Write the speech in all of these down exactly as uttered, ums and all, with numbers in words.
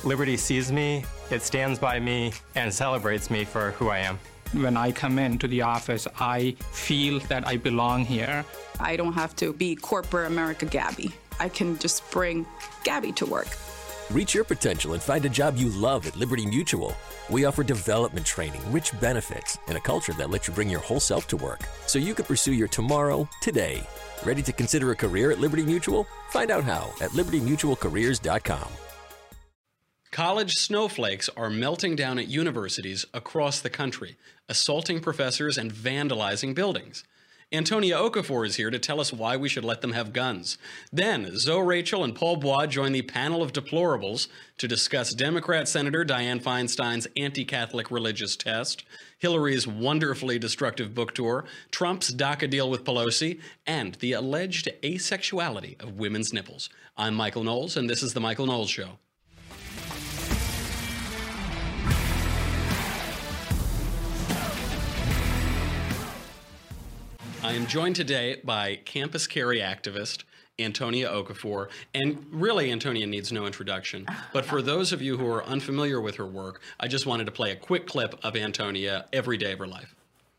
Liberty sees me, it stands by me, and celebrates me for who I am. When I come into the office, I feel that I belong here. I don't have to be corporate America Gabby. I can just bring Gabby to work. Reach your potential and find a job you love at Liberty Mutual. We offer development training, rich benefits, and a culture that lets you bring your whole self to work, so you can pursue your tomorrow today. Ready to consider a career at Liberty Mutual? Find out how at liberty mutual careers dot com. College snowflakes are melting down at universities across the country, assaulting professors and vandalizing buildings. Antonia Okafor is here to tell us why we should let them have guns. Then, Zoe Rachel and Paul Bois join the panel of deplorables to discuss Democrat Senator Dianne Feinstein's anti-Catholic religious test, Hillary's wonderfully destructive book tour, Trump's DACA deal with Pelosi, and the alleged asexuality of women's nipples. I'm Michael Knowles, and this is The Michael Knowles Show. I am joined today by Campus Carry activist Antonia Okafor, and really Antonia needs no introduction, but for those of you who are unfamiliar with her work, I just wanted to play a quick clip of Antonia every day of her life.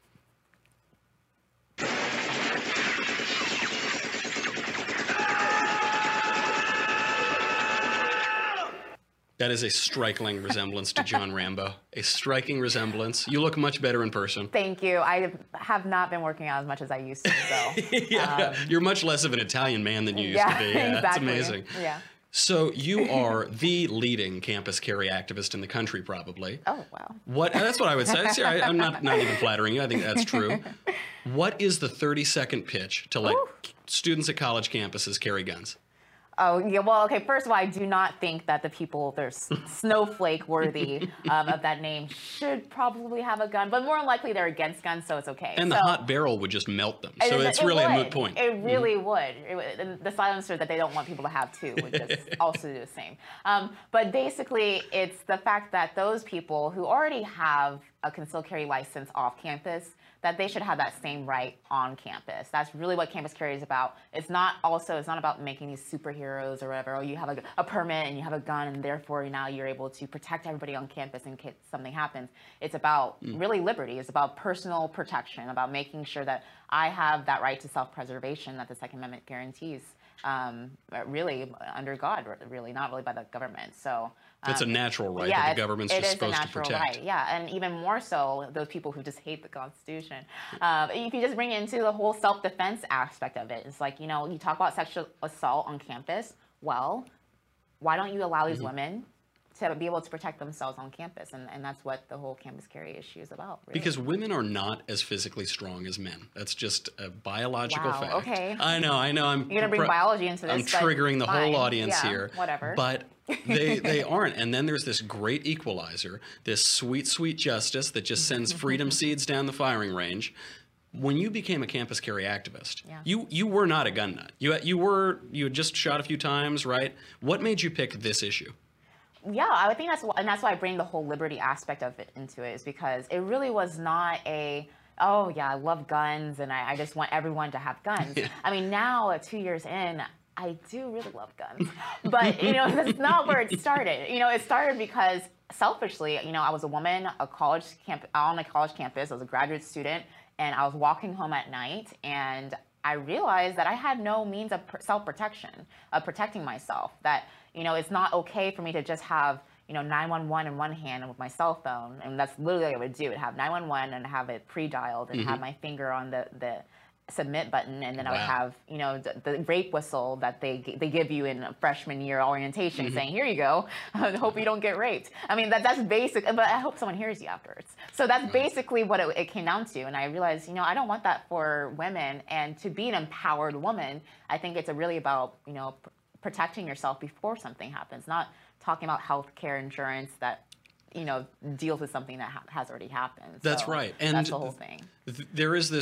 That is a striking resemblance to John Rambo. A striking resemblance. You look much better in person. Thank you. I have not been working out as much as I used to, so. yeah, um, you're much less of an Italian man than you used yeah, to be. Yeah, exactly. That's amazing. Yeah. So you are the leading campus carry activist in the country, probably. Oh, wow. What? That's what I would say. See, I, I'm not, not even flattering you. I think that's true. What is the thirty-second pitch to let Ooh. students at college campuses carry guns? Oh, yeah, well, okay, first of all, I do not think that the people, they're snowflake worthy um, of that name, should probably have a gun, but more than likely they're against guns, so it's okay. And so, the hot barrel would just melt them, so it, it's it really would. a moot point. It really mm-hmm. would. It would. And the silencer that they don't want people to have, too, would just also do the same. Um, but basically, it's the fact that those people who already have a concealed carry license off campus, that they should have that same right on campus. That's really what campus carry is about. It's not also, it's not about making these superheroes or whatever, or you have a, a permit and you have a gun and therefore now you're able to protect everybody on campus in case something happens. It's about mm. really liberty. It's about personal protection, about making sure that I have that right to self-preservation that the Second Amendment guarantees. Um, really under God, really, not really by the government. So um, it's a natural right yeah, that the government's just supposed to protect. Right. Yeah, and even more so, those people who just hate the Constitution. Um, if you just bring it into the whole self-defense aspect of it, it's like, you know, you talk about sexual assault on campus. Well, why don't you allow these mm-hmm. women to be able to protect themselves on campus? And, and that's what the whole campus carry issue is about. Really. Because women are not as physically strong as men. That's just a biological wow, fact. Okay. I know, I know. I'm You're going to bring biology into this. I'm triggering the fine. whole audience yeah, here. Whatever. But they, they aren't. And then there's this great equalizer, this sweet, sweet justice that just sends freedom seeds down the firing range. When you became a campus carry activist, yeah. you you were not a gun nut. You you were you had just shot a few times, right? What made you pick this issue? Yeah, I think that's and that's why I bring the whole liberty aspect of it into it, is because it really was not a oh yeah, I love guns and I, I just want everyone to have guns. Yeah. I mean, now uh, two years in, I do really love guns, but you know that's not where it started. You know, it started because selfishly, you know, I was a woman, a college camp on a college campus. I was a graduate student. And I was walking home at night, and I realized that I had no means of self-protection, of protecting myself. That, you know, it's not okay for me to just have, you know, nine one one in one hand with my cell phone, and that's literally what I would do. I'd have nine one one and have it pre-dialed and mm-hmm. have my finger on the, the submit button, and then wow. I would have, you know, the, the rape whistle that they they give you in freshman year orientation mm-hmm. saying, here you go, I hope you don't get raped. I mean, that that's basic, but I hope someone hears you afterwards. So that's right. basically what it, it came down to, and I realized, you know, I don't want that for women, and to be an empowered woman, I think it's a really about, you know, pr- protecting yourself before something happens, not talking about health care insurance that, you know, deals with something that ha- has already happened. That's so right. And that's the whole thing. Th- there is this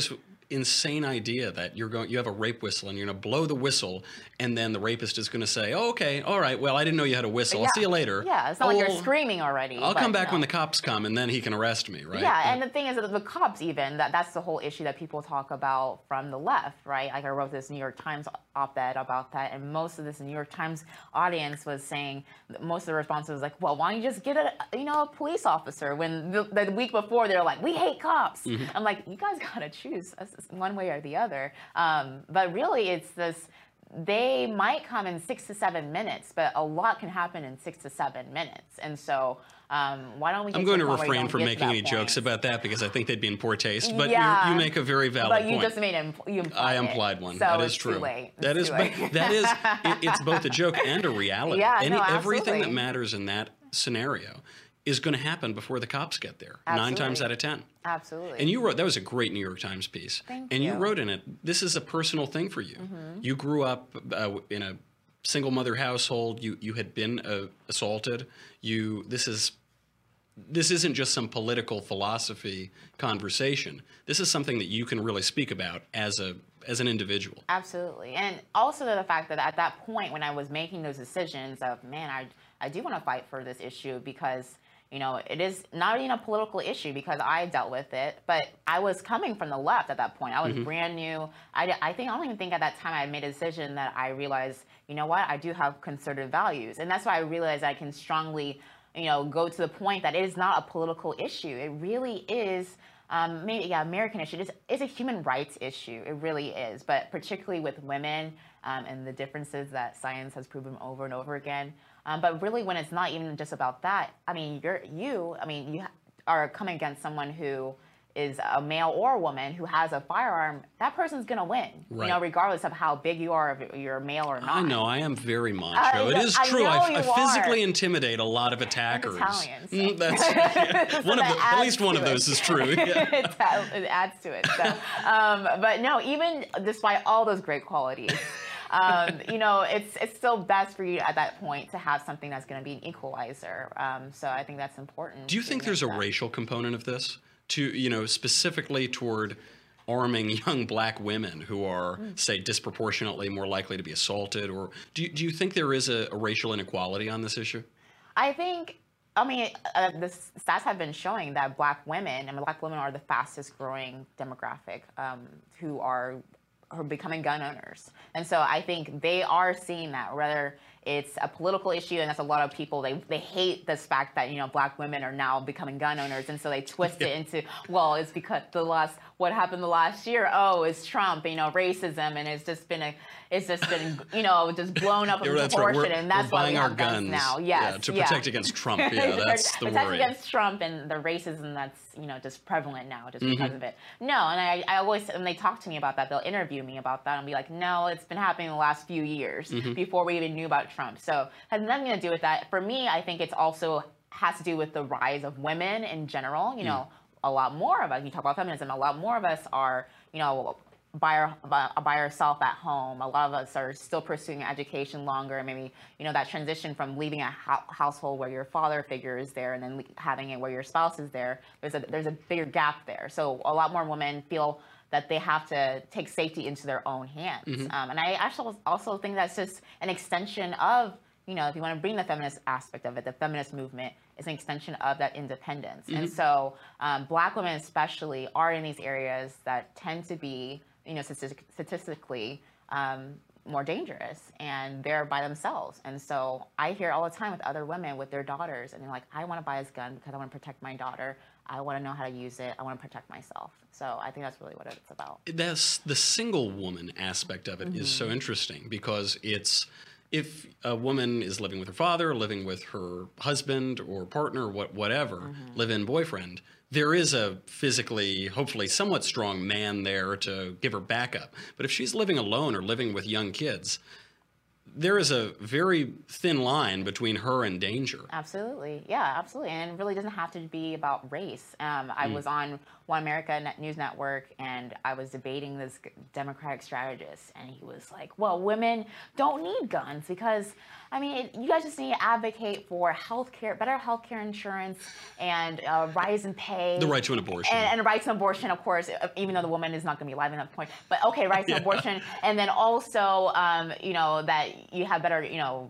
insane idea that you're going, you have a rape whistle and you're going to blow the whistle, and then the rapist is going to say, "Oh, okay, all right. Well, I didn't know you had a whistle. Yeah. I'll see you later." Yeah, it's not oh, like you're screaming already. I'll but, come back no. when the cops come, and then he can arrest me, right? Yeah, and the thing is that the cops even, that that's the whole issue that people talk about from the left, right? Like I wrote this New York Times op-ed about that, and most of this New York Times audience was saying, most of the response was like, well, why don't you just get a, you know, a police officer? When the, the week before they're like, we hate cops. Mm-hmm. I'm like, you guys gotta choose one way or the other. Um, but really, it's this. They might come in six to seven minutes, but a lot can happen in six to seven minutes. And so, um, why don't we? Get I'm going to, to to refrain from making any point? jokes about that because I think they'd be in poor taste. But yeah, you make a very valid but point. But you just made it. You implied I implied it. one. So that is it's true. Too late. That it's is. late. But that is. It, it's both a joke and a reality. Yeah, Any, no, everything that absolutely. matters in that scenario is going to happen before the cops get there. Absolutely. Nine times out of ten. Absolutely. And you wrote, that was a great New York Times piece. Thank and you. you wrote in it, this is a personal thing for you. Mm-hmm. You grew up uh, in a single mother household. You you had been uh, assaulted. You this is this isn't just some political philosophy conversation. This is something that you can really speak about as a as an individual. Absolutely. And also the fact that at that point when I was making those decisions of, man, I I do want to fight for this issue because, you know, it is not even a political issue because I dealt with it, but I was coming from the left at that point. I was mm-hmm. brand new. I, I think, I don't even think at that time I made a decision that I realized, you know what, I do have conservative values. And that's why I realized I can strongly, you know, go to the point that it is not a political issue. It really is, um, maybe, yeah, American issue. It's, it's a human rights issue. It really is. But particularly with women um, and the differences that science has proven over and over again. Um, but really, when it's not even just about that, I mean, you're you. I mean, you are coming against someone who is a male or a woman who has a firearm. That person's gonna win, right. you know, regardless of how big you are, if you're male or not. I know. I am very macho. Uh, it is I true. I, I physically are. intimidate a lot of attackers. And Italians. So. Mm, that's yeah. so one of that the, at least one to of those it. is true. Yeah. it, it adds to it. So, um, but no, even despite all those great qualities. um, you know, it's it's still best for you at that point to have something that's going to be an equalizer. Um, so I think that's important. Do you think there's a that. racial component of this, to you know, specifically toward arming young black women who are, mm. say, disproportionately more likely to be assaulted? Or do you, do you think there is a, a racial inequality on this issue? I think. I mean, uh, the stats have been showing that black women, I mean, black women are the fastest growing demographic um, who are. are becoming gun owners. And so I think they are seeing that, whether it's a political issue, and that's a lot of people, they they hate this fact that, you know, black women are now becoming gun owners, and so they twist yeah. it into, well, it's because the last, what happened the last year, oh, it's Trump, you know, racism, and it's just been a, it's just been, you know, just blown up in yeah, that's proportion, right. we're, and that's we're why buying we our have guns, guns now. Yes, yeah, to yeah. protect against Trump. Yeah, that's the protect worry. against Trump and the racism that's, you know, just prevalent now just mm-hmm. because of it. No, and I, I always, when they talk to me about that, they'll interview me about that and be like, no, it's been happening the last few years mm-hmm. before we even knew about Trump. So it has nothing to do with that. For me, I think it's also has to do with the rise of women in general. You know, mm. a lot more of us, you talk about feminism, a lot more of us are, you know, by, our, by, by ourselves at home. A lot of us are still pursuing education longer. Maybe, you know, that transition from leaving a ho- household where your father figure is there and then le- having it where your spouse is there, there's a, there's a bigger gap there. So a lot more women feel that they have to take safety into their own hands. Mm-hmm. Um, and I actually also think that's just an extension of, you know, if you want to bring the feminist aspect of it, the feminist movement is an extension of that independence. Mm-hmm. And so um, black women especially are in these areas that tend to be, you know, statistic- statistically um, more dangerous, and they're by themselves. And so I hear all the time with other women with their daughters, and they're like, I want to buy this gun because I want to protect my daughter. I want to know how to use it. I want to protect myself. So I think that's really what it's about. That's the single woman aspect of it mm-hmm. is so interesting because it's, if a woman is living with her father, living with her husband or partner, what whatever, mm-hmm. live-in boyfriend, there is a physically, hopefully somewhat strong man there to give her backup. But if she's living alone or living with young kids, there is a very thin line between her and danger. Absolutely. Yeah, absolutely. And it really doesn't have to be about race. Um, I Mm. was on One America Net News Network, and I was debating this g- Democratic strategist, and he was like, well, women don't need guns because, I mean, it, you guys just need to advocate for health care, better health care insurance, and uh, rise in pay. The right to an abortion. And, and a right to abortion, of course, even though the woman is not going to be alive at that point. But okay, right to Yeah. abortion. And then also, um, you know, that you have better, you know,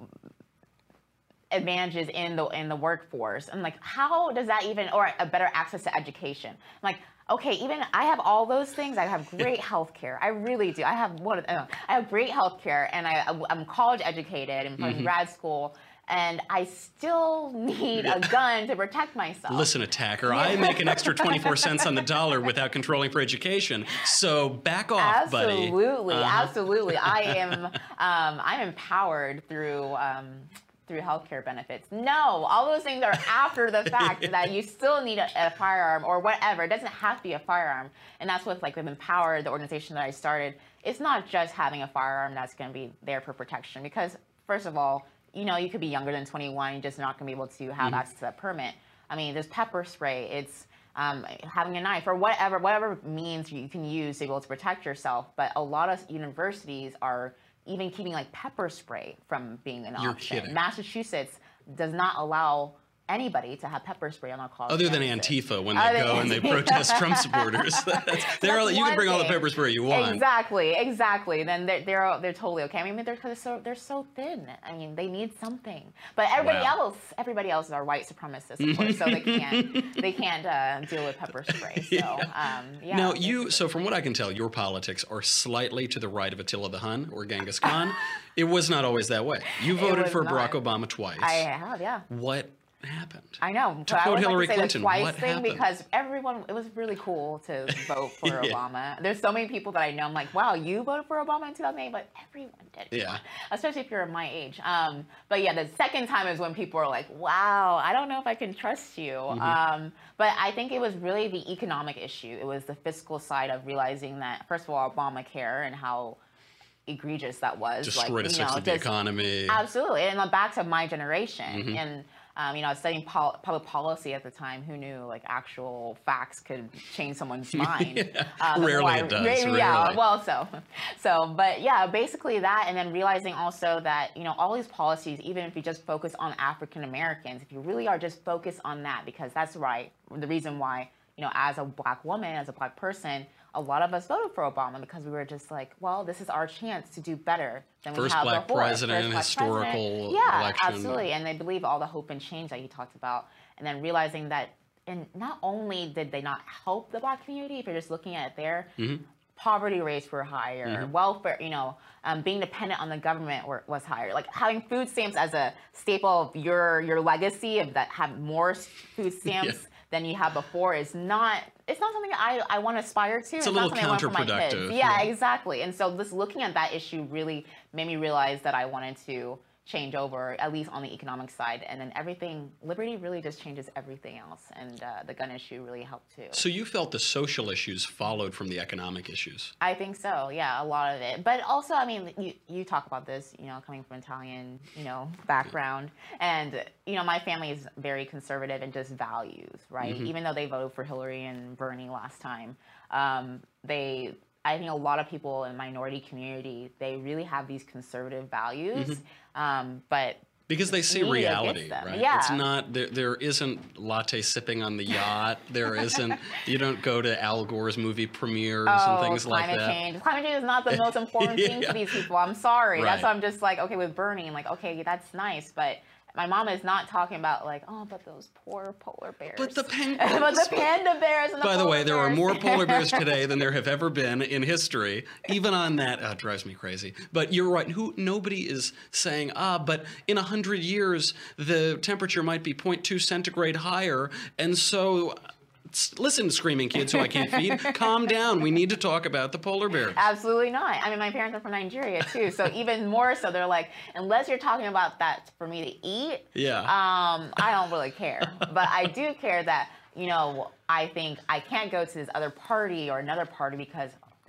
advantages in the in the workforce. I'm like, how does that even, or a better access to education? I'm like, okay, even I have all those things. I have great health care. I really do. I have one. Of, uh, I have great health care, and I, I'm college educated and from Mhm. grad school. And I still need a gun to protect myself. Listen, attacker, I make an extra twenty-four cents on the dollar without controlling for education. So back off, buddy. Absolutely, Uh-huh. absolutely. I am, um, I'm empowered through um, through healthcare benefits. No, all those things are after the fact that you still need a, a firearm or whatever. It doesn't have to be a firearm, and that's what like with Empowered, the organization that I started. It's not just having a firearm that's going to be there for protection, because first of all, you know, you could be younger than twenty-one, you're just not going to be able to have Mhm. access to that permit. I mean, there's pepper spray, it's um, having a knife, or whatever, whatever means you can use to be able to protect yourself. But a lot of universities are even keeping like pepper spray from being an You're option. kidding. Massachusetts does not allow anybody to have pepper spray on our college Other than campuses. Antifa when they Other go than and they Antifa. protest Trump supporters. That's, they're all, That's you can one bring all the thing. pepper spray you want. Exactly, exactly. Then they're they're they're totally okay. I mean, they're because so they're so thin. I mean, they need something. But everybody Wow. else, everybody else are white supremacists, of course, so they can't they can't uh, deal with pepper spray. So um, yeah. Now, you, so from what I can tell, your politics are slightly to the right of Attila the Hun or Genghis Khan. It was not always that way. You It voted was for not. Barack Obama twice. I have, yeah. What happened? I know. To but I quote would Hillary like to say Clinton, the twice what thing happened? because everyone, it was really cool to vote for Yeah. Obama. There's so many people that I know. I'm like, wow, you voted for Obama in two thousand eight, but everyone did. Yeah. Especially if you're my age. Um, but yeah, the second time is when people are like, wow, I don't know if I can trust you. Mm-hmm. Um, but I think it was really the economic issue. It was the fiscal side of realizing that, first of all, Obamacare and how egregious that was. Destroyed like, you essentially know, the just- economy. Absolutely. And then back to my generation. Mhm. And, um, you know, I was studying pol- public policy at the time. Who knew, like, actual facts could change someone's mind? Yeah. Um, the Rarely more I- it does, ra- Yeah, rarely. well, so. So, but yeah, basically that. And then realizing also that, you know, all these policies, even if you just focus on African Americans, if you really are just focused on that, because that's right, the reason why, you know, as a black woman, as a black person, a lot of us voted for Obama because we were just like, well, this is our chance to do better than First we have black before. president, black historical president. Yeah, election. absolutely. And they believe all the hope and change that he talked about. And then realizing that, and not only did they not help the black community, if you're just looking at it there, Mhm. poverty rates were higher, Mhm. welfare, you know, um, being dependent on the government were, was higher. Like having food stamps as a staple of your your legacy of that have more s- food stamps Yeah. than you had before is not, it's not something I, I want to aspire to. It's a not little something I want for my kids. counterproductive, Yeah, yeah. exactly. And so just looking at that issue really made me realize that I wanted to change over, at least on the economic side. And then everything, liberty really just changes everything else. And uh, the gun issue really helped too. So you felt the social issues followed from the economic issues. I think so, yeah, a lot of it. But also, I mean, you, you talk about this, you know, coming from Italian, you know, background. And, you know, my family is very conservative in just values, right? Mhm. Even though they voted for Hillary and Bernie last time, um, they, I think a lot of people in minority community, they really have these conservative values. Mhm. Um, but Because they see media gets reality, them. right? Yeah. It's not, there, there isn't latte sipping on the yacht. There isn't, you don't go to Al Gore's movie premieres and Oh, things like climate that. change. Climate change is not the most important thing Yeah. to these people. I'm sorry. That's Right. why I'm just like, okay, with Bernie, I'm like, okay, that's nice, but my mom is not talking about like, oh, but those poor polar bears. But the but penguins. the panda bears. And the By the polar way, there are bears. more polar bears today than there have ever been in history. Even on that, oh, it drives me crazy. But you're right. Who nobody is saying, ah, but in a hundred years the temperature might be zero point two centigrade higher, and so. s- Listen, screaming kids who I can't feed, calm down. We need to talk about the polar bears. Absolutely not. I mean, my parents are from Nigeria too, so even more so, they're like, unless you're talking about that for me to eat, Yeah. um, I don't really care. But I do care that, you know, I think I can't go to this other party or another party because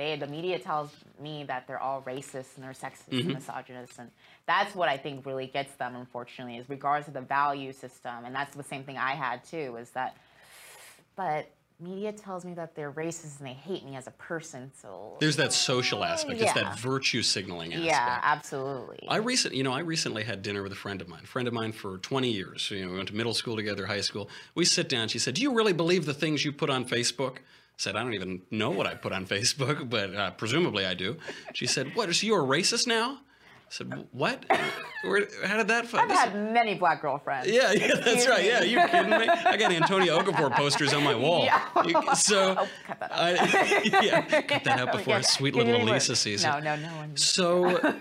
they the media tells me that they're all racist and they're sexist Mm-hmm. and misogynist, and that's what I think really gets them, unfortunately, is regards to the value system. And that's the same thing I had too, is that, but media tells me that they're racist and they hate me as a person. So There's that social aspect. It's Yeah. that virtue signaling aspect. yeah, absolutely. I recent, you know, I recently had dinner with a friend of mine. A friend of mine for twenty years. You know, we went to middle school together, high school. We sit down. She said, "Do you really believe the things you put on Facebook?" I said, "I don't even know what I put on Facebook, but uh, presumably I do." She said, "What? So you're a racist now?" I said, "What? Where, how did that?" I've had many black girlfriends. Yeah, yeah, that's right. Yeah, you kidding me? I got Antonio Okafor posters on my wall. Yeah. You- So, Oh, cut that out. I, yeah, cut that out before Yeah. sweet Can you little even- Elisa sees it. No, no, no one. So,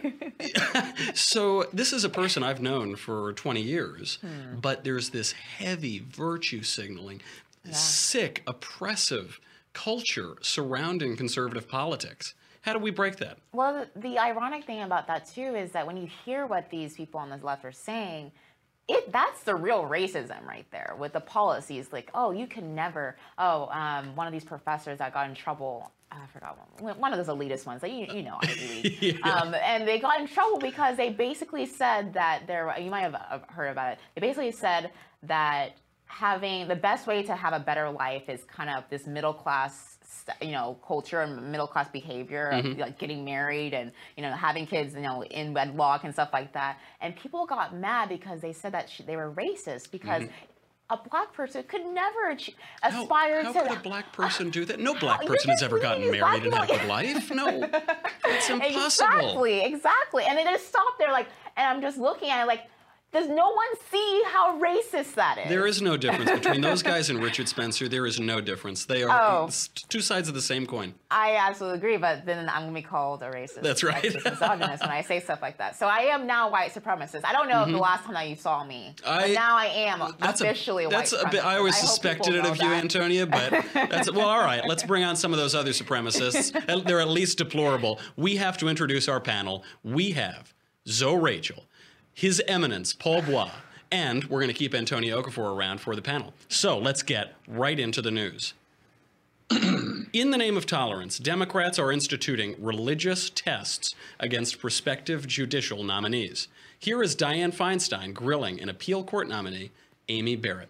so this is a person I've known for twenty years, Hmm. but there's this heavy virtue signaling, sick, oppressive culture surrounding conservative politics. How do we break that? Well, the, the ironic thing about that too is that when you hear what these people on the left are saying, it that's the real racism right there with the policies. Like, oh, you can never. Oh, um, one of these professors that got in trouble. I forgot one. One of those elitist ones. Like, you, you know, Ivy League. Yeah. um, and they got in trouble because they basically said that there. You might have uh, heard about it. They basically said that having the best way to have a better life is kind of this middle class, you know, culture and middle class behavior of like getting married and, you know, having kids, you know, in wedlock and stuff like that. And people got mad because they said that she, they were racist because a black person could never ach- How, aspire how to. could a black person do that? No black you person has just ever gotten really married and black had a good life. No, it's impossible. Exactly, exactly. And they just stopped there, like, and I'm just looking at it, like, does no one see how racist that is? There is no difference between those guys and Richard Spencer. There is no difference. They are Oh. s- two sides of the same coin. I absolutely agree, but then I'm gonna be called a racist. That's right. sexist, misogynist when I say stuff like that. So I am now a white supremacist. I don't know if the last time that you saw me, Mm-hmm. I- but now I am That's officially a, a, that's white a bit. I always supremacist. hope suspected people it know of you, that. Antonia, but that's well. All right, let's bring on some of those other supremacists. They're at least deplorable. We have to introduce our panel. We have Zoe Rachel, His Eminence Paul Bois, and we're going to keep Antonio Okafor around for the panel. So let's get right into the news. In the name of tolerance, Democrats are instituting religious tests against prospective judicial nominees. Here is Dianne Feinstein grilling an appeal court nominee, Amy Barrett.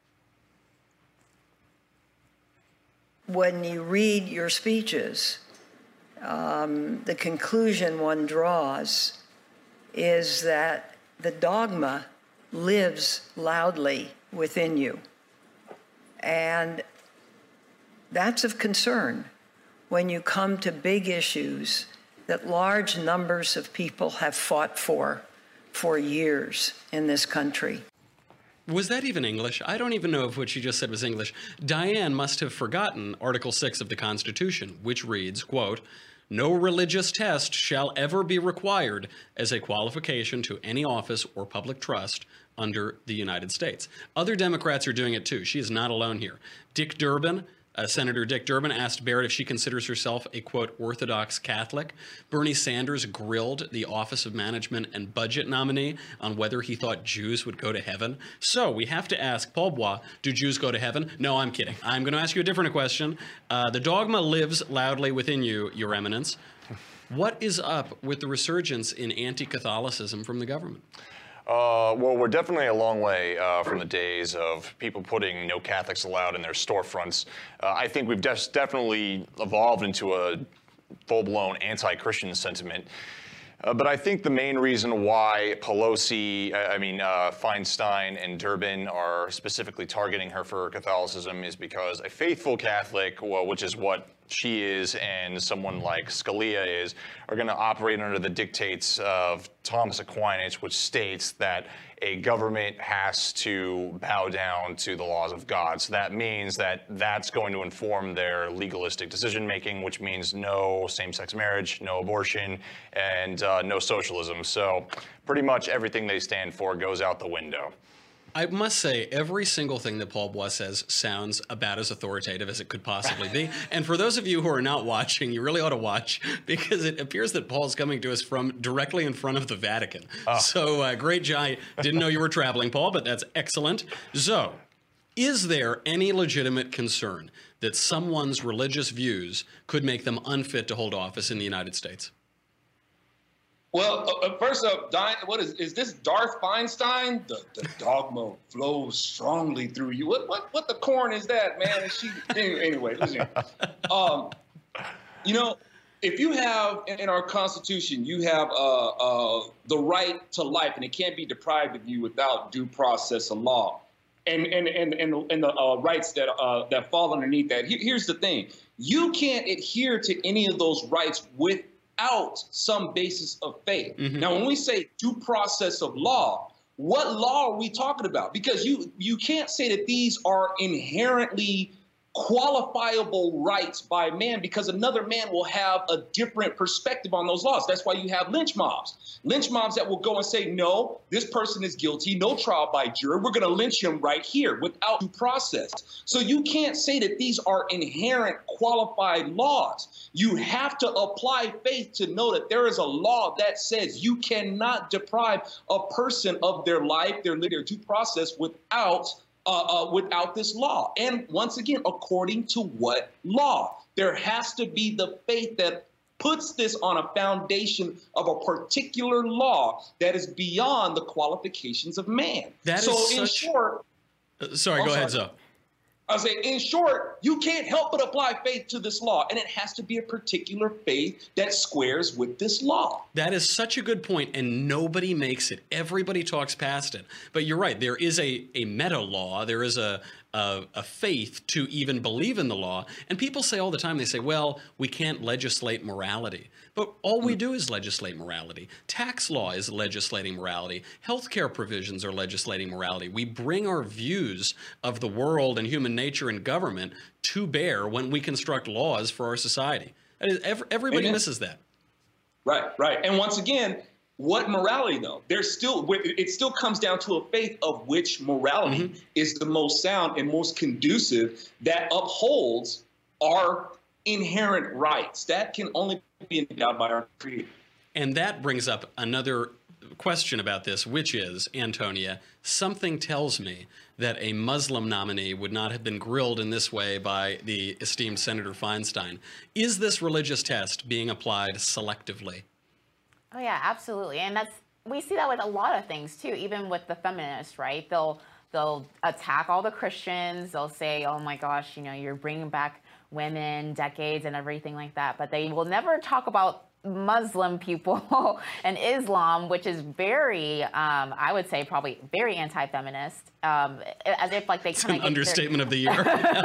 When you read your speeches, um, the conclusion one draws is that the dogma lives loudly within you. And that's of concern when you come to big issues that large numbers of people have fought for for years in this country. Was that even English? I don't even know if what she just said was English. Dianne must have forgotten Article six of the Constitution, which reads, quote, "No religious test shall ever be required as a qualification to any office or public trust under the United States." Other Democrats are doing it too. She is not alone here. Dick Durbin, uh, Senator Dick Durbin asked Barrett if she considers herself a, quote, Orthodox Catholic. Bernie Sanders grilled the Office of Management and Budget nominee on whether he thought Jews would go to heaven. So we have to ask Paul Bois, do Jews go to heaven? No, I'm kidding. I'm going to ask you a different question. Uh, the dogma lives loudly within you, Your Eminence. What is up with the resurgence in anti-Catholicism from the government? Uh, well, we're definitely a long way uh, from the days of people putting no Catholics allowed in their storefronts. Uh, I think we've des- definitely evolved into a full-blown anti-Christian sentiment. Uh, but I think the main reason why Pelosi, I mean, uh, Feinstein and Durbin are specifically targeting her for Catholicism is because a faithful Catholic, well, which is what she is and someone like Scalia is, are going to operate under the dictates of Thomas Aquinas, which states that a government has to bow down to the laws of God. So that means that that's going to inform their legalistic decision-making, which means no same-sex marriage, no abortion, and uh, no socialism. So pretty much everything they stand for goes out the window. I must say, every single thing that Paul Bois says sounds about as authoritative as it could possibly be. And for those of you who are not watching, you really ought to watch, because it appears that Paul's coming to us from directly in front of the Vatican. Oh. So uh, great job. I didn't know you were traveling, Paul, but that's excellent. So, Is there any legitimate concern that someone's religious views could make them unfit to hold office in the United States? Well, uh, first up, Diane, what is is this Darth Feinstein? The, the dogma flows strongly through you. What what what the corn is that, man? Is she anyway? Listen, um, you know, if you have in our Constitution, you have uh, uh, the right to life, and it can't be deprived of you without due process of law, and and and and, and the uh, rights that uh, that fall underneath that. Here, here's the thing: you can't adhere to any of those rights with out some basis of faith. Mm-hmm. Now, when we say due process of law, what law are we talking about? Because you you can't say that these are inherently qualifiable rights by man, because another man will have a different perspective on those laws. That's why you have lynch mobs. Lynch mobs that will go and say, no, this person is guilty, no trial by jury. We're going to lynch him right here without due process. So you can't say that these are inherent qualified laws. You have to apply faith to know that there is a law that says you cannot deprive a person of their life, their, their due process without Uh, uh, without this law. And once again, according to what law? There has to be the faith that puts this on a foundation of a particular law that is beyond the qualifications of man. That so is in such... short, uh, sorry, oh, go sorry. ahead, Zoe. I say, in short, you can't help but apply faith to this law, and it has to be a particular faith that squares with this law. That is such a good point, and nobody makes it. Everybody talks past it. But you're right. There is a, a meta law. There is a, a, a faith to even believe in the law. And people say all the time, they say, well, we can't legislate morality. But all we do is legislate morality. Tax law is legislating morality. Healthcare provisions are legislating morality. We bring our views of the world and human nature and government to bear when we construct laws for our society. That is, everybody Amen. misses that. Right, right. And once again, what morality, though? There's still, it still comes down to a faith of which morality mm-hmm. is the most sound and most conducive that upholds our inherent rights. That can only be endowed by our Creator. And that brings up another question about this, which is, Antonia, something tells me that a Muslim nominee would not have been grilled in this way by the esteemed Senator Feinstein. Is this religious test being applied selectively? Oh yeah, absolutely. And that's, we see that with a lot of things too, even with the feminists, right? They'll they'll attack all the Christians. They'll say, oh my gosh, you know, you're bringing back women, decades and everything like that. But they will never talk about Muslim people and Islam, which is very, um, I would say probably very anti-feminist, um, as if like they kind of an understatement their... of the year.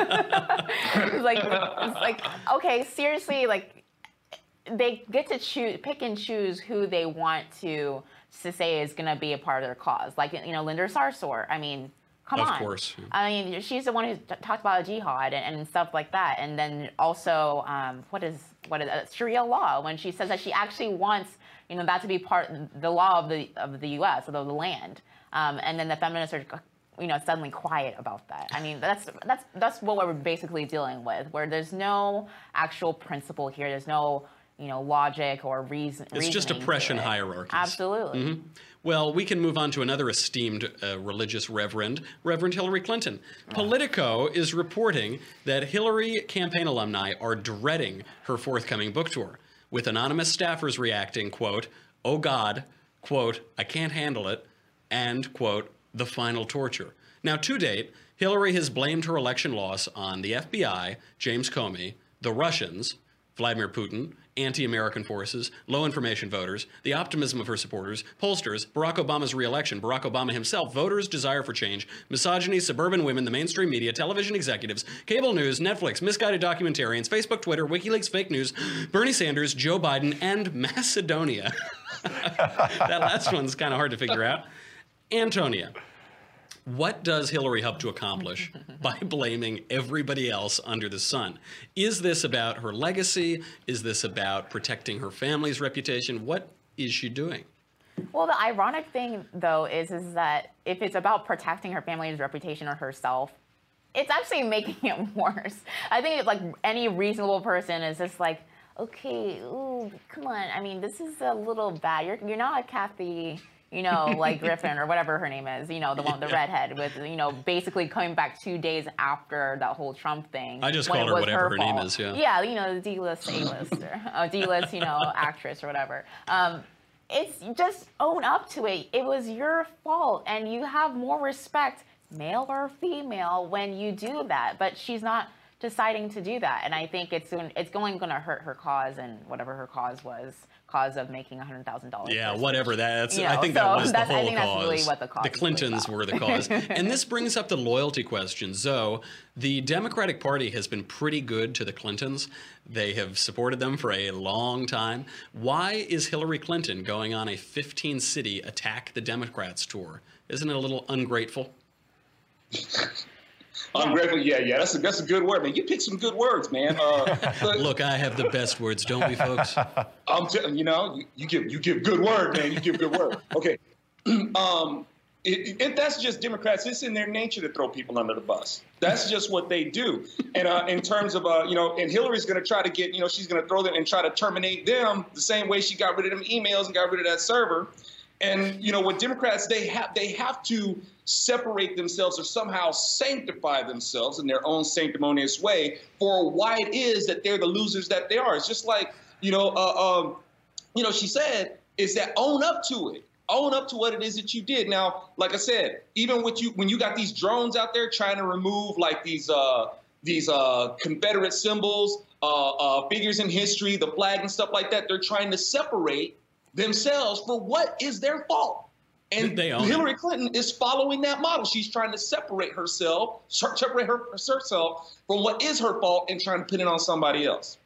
it's like, it's like, okay, seriously, like they get to choose, pick and choose who they want to to say is going to be a part of their cause. Like, you know, Linda Sarsour. I mean, come of on. Of course. I mean, she's the one who t- talked about jihad and, and stuff like that. And then also, um, what is what is uh, Sharia law, when she says that she actually wants, you know, that to be part the law of the of the U S, of the land. Um, and then the feminists are, you know, suddenly quiet about that. I mean, that's that's that's what we're basically dealing with, where there's no actual principle here. There's no, you know, logic or reason. It's just oppression hierarchies. Absolutely. Mm-hmm. Well, we can move on to another esteemed uh, religious reverend, Reverend Hillary Clinton. Politico is reporting that Hillary campaign alumni are dreading her forthcoming book tour, with anonymous staffers reacting, quote, oh God, quote, I can't handle it, and, quote, the final torture. Now, to date, Hillary has blamed her election loss on the F B I, James Comey, the Russians, Vladimir Putin, anti-American forces, low-information voters, the optimism of her supporters, pollsters, Barack Obama's re-election, Barack Obama himself, voters' desire for change, misogyny, suburban women, the mainstream media, television executives, cable news, Netflix, misguided documentarians, Facebook, Twitter, WikiLeaks, fake news, Bernie Sanders, Joe Biden, and Macedonia. That last one's kind of hard to figure out. Antonia, what does Hillary hope to accomplish by blaming everybody else under the sun? Is this about her legacy? Is this about protecting her family's reputation? What is she doing? Well, the ironic thing, though, is, is that if it's about protecting her family's reputation or herself, it's actually making it worse. I think it's like any reasonable person is just like, okay, ooh, come on. I mean, this is a little bad. You're, you're not Kathy, you know, like Griffin or whatever her name is, you know, the one, the redhead with, you know, basically coming back two days after that whole Trump thing. I just called her whatever her, her name is, yeah. Yeah, you know, the D-list, A-list, or uh, D-list, you know, actress or whatever. Um, it's just own up to it. It was your fault, and you have more respect, male or female, when you do that. But she's not deciding to do that, and I think it's it's going going to hurt her cause, and whatever her cause was. Cause of making one hundred thousand dollars. Yeah, whatever. That's, you know, I think so that was the that's, whole I think cause. That's really what the cause. The Clintons really were the cause. And this brings up the loyalty question. Zoe, the Democratic Party has been pretty good to the Clintons. They have supported them for a long time. Why is Hillary Clinton going on a fifteen city Attack the Democrats tour? Isn't it a little ungrateful? Ungrateful, yeah, yeah, that's a that's a good word, man. You pick some good words, man. Uh, but, Look, I have the best words, don't we, folks? I'm telling you know, you, you give you give good word, man. You give good word. Okay, um, it, it, that's just Democrats. It's in their nature to throw people under the bus. That's just what they do. And uh, in terms of uh, you know, and Hillary's going to try to get, you know, she's going to throw them and try to terminate them the same way she got rid of them emails and got rid of that server. And you know, with Democrats, they have they have to separate themselves or somehow sanctify themselves in their own sanctimonious way for why it is that they're the losers that they are. It's just like, you know, uh, um, you know, she said, is that own up to it. Own up to what it is that you did. Now, like I said, even with you, when you got these drones out there trying to remove like these uh, these uh, Confederate symbols, uh, uh, figures in history, the flag and stuff like that, they're trying to separate themselves for what is their fault. And Hillary Clinton is following that model. She's trying to separate herself, separate her, herself from what is her fault and trying to put it on somebody else.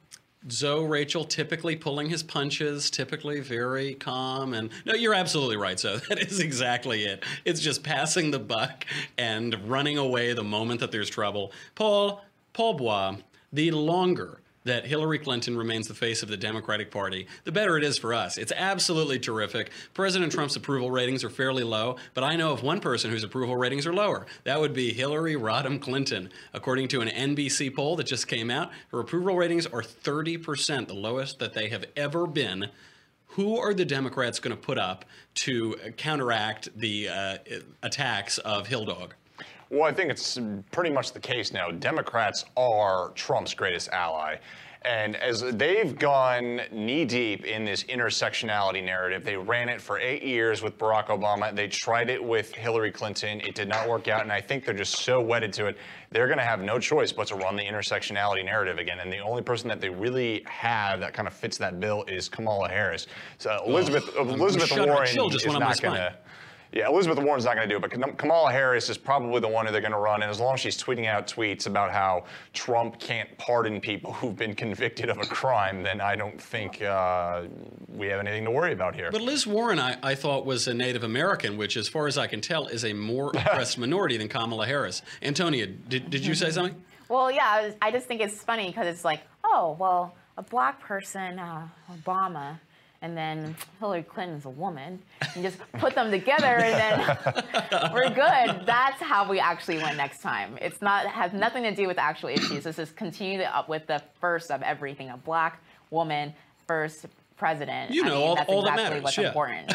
Zoe, Rachel, typically pulling his punches, typically very calm. And no, you're absolutely right, Zoe. That is exactly it. It's just passing the buck and running away the moment that there's trouble. Paul, Paul Bois, the longer that Hillary Clinton remains the face of the Democratic Party, the better it is for us. It's absolutely terrific. President Trump's approval ratings are fairly low, but I know of one person whose approval ratings are lower. That would be Hillary Rodham Clinton. According to an N B C poll that just came out, her approval ratings are thirty percent, the lowest that they have ever been. Who are the Democrats going to put up to counteract the uh, attacks of Hill Dog? Well, I think it's pretty much the case now. Democrats are Trump's greatest ally. And as they've gone knee-deep in this intersectionality narrative, they ran it for eight years with Barack Obama. They tried it with Hillary Clinton. It did not work out, and I think they're just so wedded to it. They're going to have no choice but to run the intersectionality narrative again. And the only person that they really have that kind of fits that bill is Kamala Harris. So Elizabeth, oh, Elizabeth Warren is not going to... Yeah, Elizabeth Warren's not going to do it, but Kamala Harris is probably the one who they're going to run. And as long as she's tweeting out tweets about how Trump can't pardon people who've been convicted of a crime, then I don't think uh, we have anything to worry about here. But Liz Warren, I, I thought, was a Native American, which, as far as I can tell, is a more oppressed minority than Kamala Harris. Antonia, did, did you say something? Well, yeah, I, was, I just think it's funny because it's like, oh, well, a black person, uh, Obama, and then Hillary Clinton's a woman, and just put them together, and then we're good. That's how we actually win next time. It's not has nothing to do with the actual issues. It's just continue up with the first of everything: a black woman first president. You know, I mean, all, that's all exactly that matters. What's yeah. important.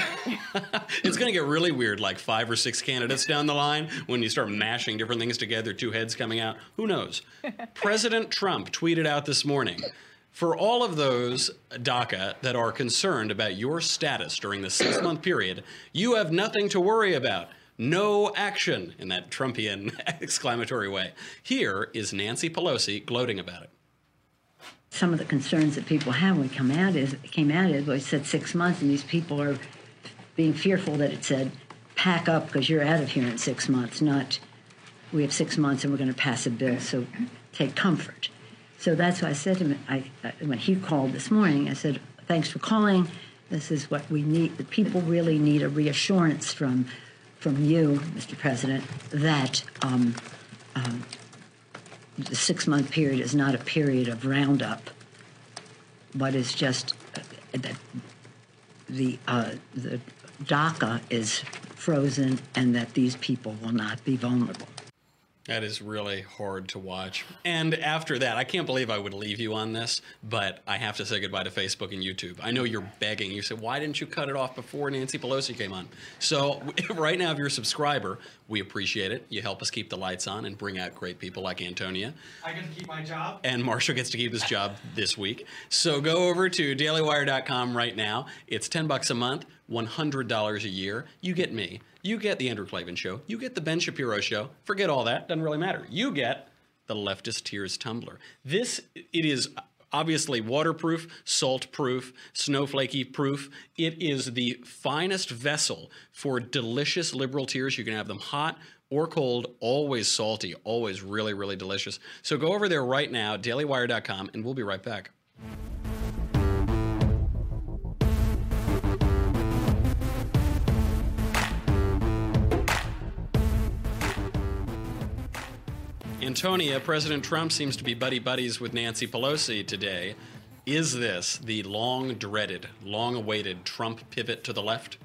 It's going to get really weird, like five or six candidates down the line when you start mashing different things together. Two heads coming out. Who knows? President Trump tweeted out this morning, for all of those, DACA, that are concerned about your status during the six-month period, you have nothing to worry about. No action, in that Trumpian exclamatory way. Here is Nancy Pelosi gloating about it. Some of the concerns that people have when come out is came out is, well, it said six months, and these people are being fearful that it said, pack up because you're out of here in six months, not we have six months and we're going to pass a bill, so take comfort. So that's why I said to him, I, when he called this morning, I said, thanks for calling. This is what we need. The people really need a reassurance from from you, Mister President, that um, um, the six-month period is not a period of roundup, but is just uh, that the, uh, the DACA is frozen and that these people will not be vulnerable. That is really hard to watch. And after that, I can't believe I would leave you on this, but I have to say goodbye to Facebook and YouTube. I know you're begging. You said, why didn't you cut it off before Nancy Pelosi came on? So right now, if you're a subscriber, we appreciate it. You help us keep the lights on and bring out great people like Antonia. I get to keep my job. And Marshall gets to keep his job this week. So go over to daily wire dot com right now. It's ten bucks a month, one hundred dollars a year. You get me. You get the Andrew Klavan Show. You get the Ben Shapiro Show. Forget all that. Doesn't really matter. You get the Leftist Tears Tumbler. This, it is obviously waterproof, salt-proof, snowflakey-proof. It is the finest vessel for delicious liberal tears. You can have them hot or cold, always salty, always really, really delicious. So go over there right now, daily wire dot com, and we'll be right back. Antonia, President Trump seems to be buddy-buddies with Nancy Pelosi today. Is this the long-dreaded, long-awaited Trump pivot to the left?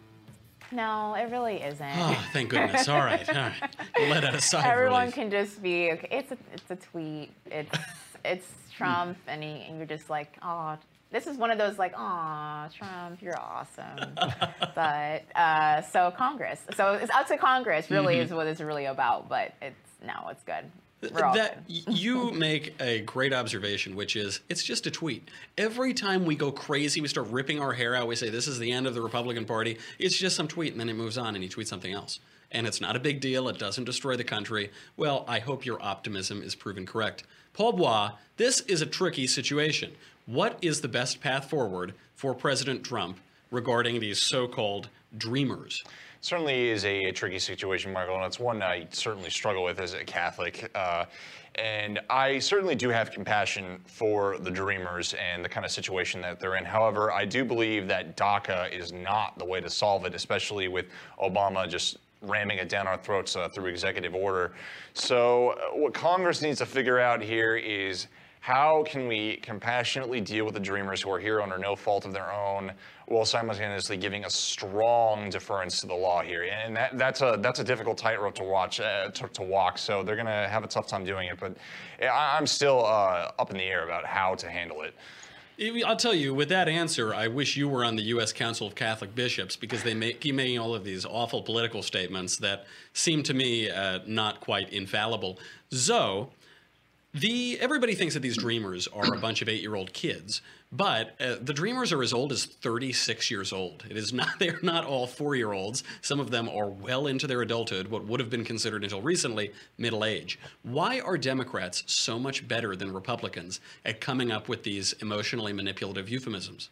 No, it really isn't. Oh, thank goodness. All right. All right. Let out a sigh of Everyone relief. can just be, okay, it's a, it's a tweet. It's, it's Trump, and, he, and you're just like, oh, this is one of those like, aw, Trump, you're awesome. But, uh, so Congress. So it's up to Congress, really, mm-hmm. is what it's really about. But it's, no, it's good. We're all that good. You make a great observation, which is it's just a tweet. Every time we go crazy, we start ripping our hair out, we say this is the end of the Republican Party, it's just some tweet, and then it moves on and he tweets something else. And it's not a big deal. It doesn't destroy the country. Well, I hope your optimism is proven correct. Paul Bois, this is a tricky situation. What is the best path forward for President Trump regarding these so-called dreamers? Certainly is a, a tricky situation, Michael, and it's one I certainly struggle with as a Catholic. Uh, and I certainly do have compassion for the dreamers and the kind of situation that they're in. However, I do believe that DACA is not the way to solve it, especially with Obama just ramming it down our throats uh, through executive order. So uh, what Congress needs to figure out here is how can we compassionately deal with the dreamers who are here under no fault of their own, while simultaneously giving a strong deference to the law here, and that, that's a that's a difficult tightrope to watch uh, to, to walk. So they're going to have a tough time doing it. But I'm still uh, up in the air about how to handle it. I'll tell you, with that answer, I wish you were on the U S Council of Catholic Bishops, because they make, keep making all of these awful political statements that seem to me uh, not quite infallible. Zoe, the everybody thinks that these dreamers are a bunch of eight-year-old kids, but uh, the dreamers are as old as thirty-six years old. It is not; they're not all four-year-olds. Some of them are well into their adulthood, what would have been considered until recently middle age. Why are Democrats so much better than Republicans at coming up with these emotionally manipulative euphemisms?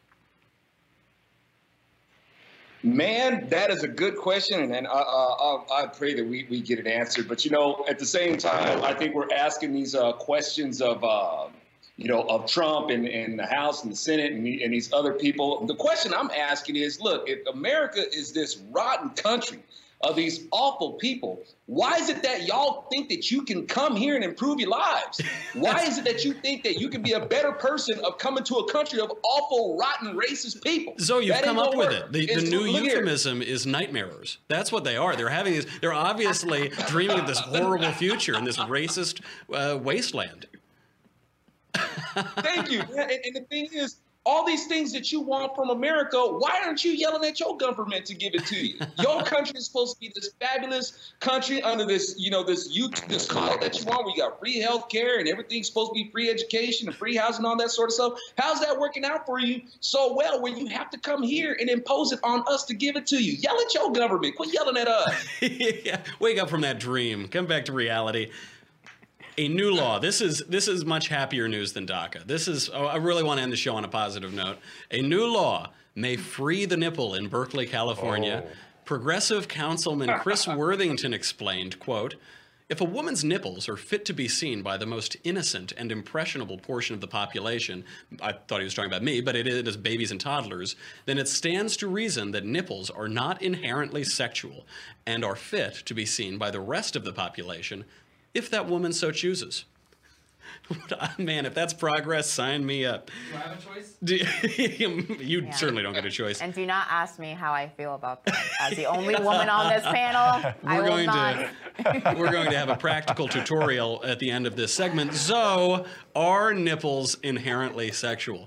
Man, that is a good question, and, and uh, uh, I pray that we, we get it answered. But, you know, at the same time, I think we're asking these uh, questions of, uh, you know, of Trump and, and the House and the Senate and, the, and these other people. The question I'm asking is, look, if America is this rotten country of these awful people, why is it that y'all think that you can come here and improve your lives? Why is it that you think that you can be a better person of coming to a country of awful, rotten, racist people? Zoe, you've that come up with work. it. The, the new euphemism here. is nightmarers. That's what they are. They're having these, they're obviously dreaming of this horrible future in this racist uh, wasteland. Thank you. And, and the thing is, all these things that you want from America, why aren't you yelling at your government to give it to you? Your country is supposed to be this fabulous country under this, you know, this youth, this color that you want. We got free health care and everything's supposed to be free education and free housing and all that sort of stuff. How's that working out for you so well when you have to come here and impose it on us to give it to you? Yell at your government. Quit yelling at us. Yeah. Wake up from that dream. Come back to reality. A new law. This is this is much happier news than DACA. This is. Oh, I really want to end the show on a positive note. A new law may free the nipple in Berkeley, California. Oh. Progressive Councilman Chris Worthington explained, quote, "If a woman's nipples are fit to be seen by the most innocent and impressionable portion of the population," I thought he was talking about me, but it is babies and toddlers, "then it stands to reason that nipples are not inherently sexual and are fit to be seen by the rest of the population, if that woman so chooses." Man, if that's progress, sign me up. Do I have a choice? Do, you Yeah. certainly don't get a choice. And do not ask me how I feel about that. As the only woman on this panel, I We're will going not. to we're going to have a practical tutorial at the end of this segment. Zoe, are nipples inherently sexual?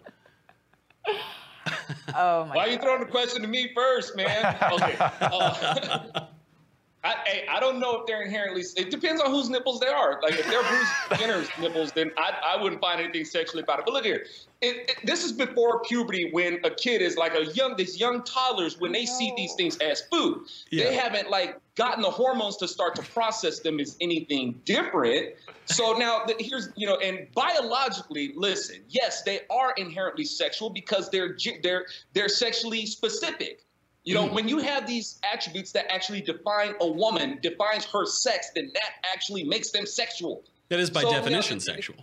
Oh my Why are you throwing the question to me first, man? Okay. Uh, I, hey, I don't know if they're inherently. It depends on whose nipples they are. Like if they're Bruce Jenner's nipples, then I, I wouldn't find anything sexually about it. But look here, it, it, this is before puberty, when a kid is like a young, these young toddlers, when they see these things as food, Yeah. they haven't like gotten the hormones to start to process them as anything different. So now the, here's, you know, and biologically, listen, yes, they are inherently sexual because they're ge- they're they're sexually specific. You know, Mm. when you have these attributes that actually define a woman, defines her sex, then that actually makes them sexual. That is by So, definition yeah, sexual.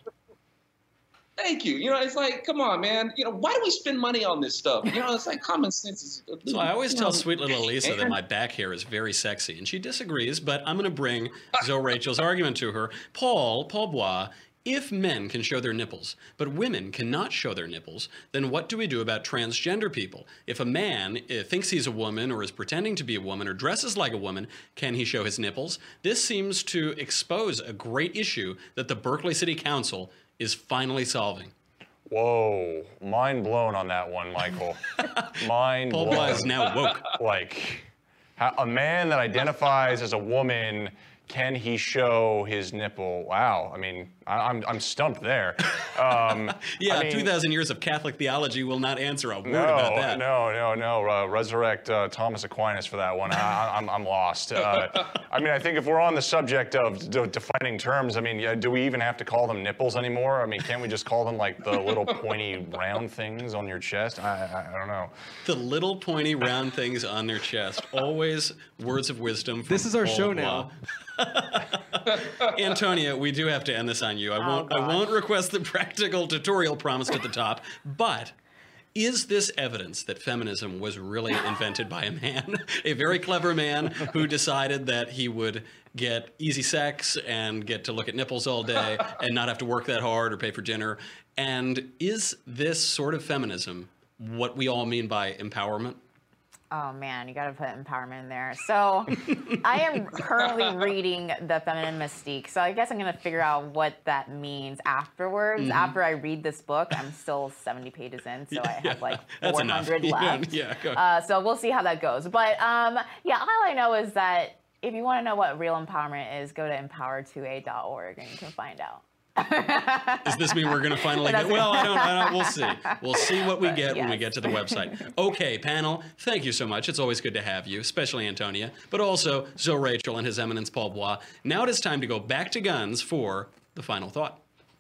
Thank you. You know, it's like, come on, man. You know, why do we spend money on this stuff? You know, it's like common sense is. So I always you tell know, sweet little Elisa that Aaron- my back hair is very sexy, and she disagrees, but I'm going to bring Zoe Rachel's argument to her. Paul, Paul Bois, if men can show their nipples, but women cannot show their nipples, then what do we do about transgender people? If a man uh, thinks he's a woman or is pretending to be a woman or dresses like a woman, can he show his nipples? This seems to expose a great issue that the Berkeley City Council is finally solving. Whoa, mind blown on that one, Michael. Mind Paul blown. Bois is now woke. Like, how, a man that identifies as a woman, can he show his nipple? Wow, I mean, I, I'm I'm stumped there. Um, Yeah, I mean, two thousand years of Catholic theology will not answer a word no, about that. no, no, no. Uh, resurrect uh, Thomas Aquinas for that one. I, I'm, I'm lost. Uh, I mean, I think if we're on the subject of de- defining terms, I mean, yeah, do we even have to call them nipples anymore? I mean, can't we just call them like the little pointy round things on your chest? I, I, I don't know. The little pointy round things on their chest. Always words of wisdom. From This is our Paul show Bois. now. Antonia, we do have to end this on you. I Oh, won't. I gosh. won't request the practical tutorial promised at the top. But is this evidence that feminism was really invented by a man, a very clever man who decided that he would get easy sex and get to look at nipples all day and not have to work that hard or pay for dinner? And is this sort of feminism what we all mean by empowerment? Oh man, you gotta put empowerment in there. So I am currently reading The Feminine Mystique. So I guess I'm gonna figure out what that means afterwards. Mhm. After I read this book, I'm still seventy pages in, so I have like That's four enough. hundred Yeah, left. yeah, go. Uh, so we'll see how that goes. But um, yeah, all I know is that if you wanna know what real empowerment is, go to empower two a dot org and you can find out. Does this mean we're going to finally get? Well, I don't, I don't. We'll see. We'll see what we get when we get to the website. Okay, panel. Thank you so much. It's always good to have you, especially Antonia, but also Zoe Rachel and His Eminence Paul Bois. Now it is time to go back to guns for the final thought.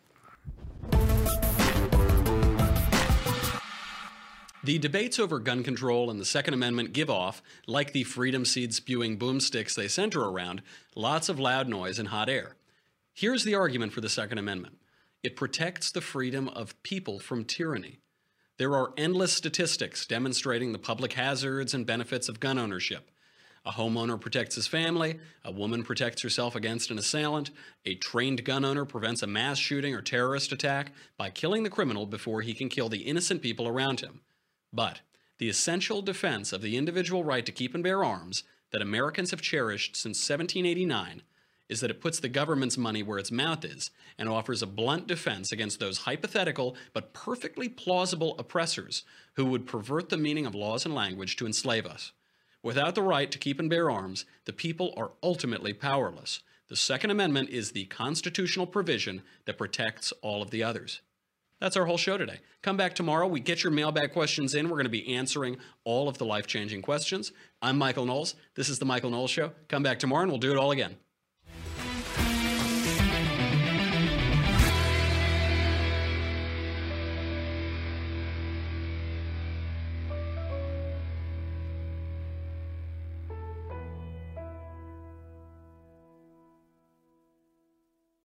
The debates over gun control and the Second Amendment give off, like the freedom seed spewing boomsticks they center around, lots of loud noise and hot air. Here's the argument for the Second Amendment. It protects the freedom of people from tyranny. There are endless statistics demonstrating the public hazards and benefits of gun ownership. A homeowner protects his family, a woman protects herself against an assailant, a trained gun owner prevents a mass shooting or terrorist attack by killing the criminal before he can kill the innocent people around him. But the essential defense of the individual right to keep and bear arms that Americans have cherished since seventeen eighty-nine is that it puts the government's money where its mouth is and offers a blunt defense against those hypothetical but perfectly plausible oppressors who would pervert the meaning of laws and language to enslave us. Without the right to keep and bear arms, the people are ultimately powerless. The Second Amendment is the constitutional provision that protects all of the others. That's our whole show today. Come back tomorrow. We get your mailbag questions in. We're going to be answering all of the life-changing questions. I'm Michael Knowles. This is The Michael Knowles Show. Come back tomorrow and we'll do it all again.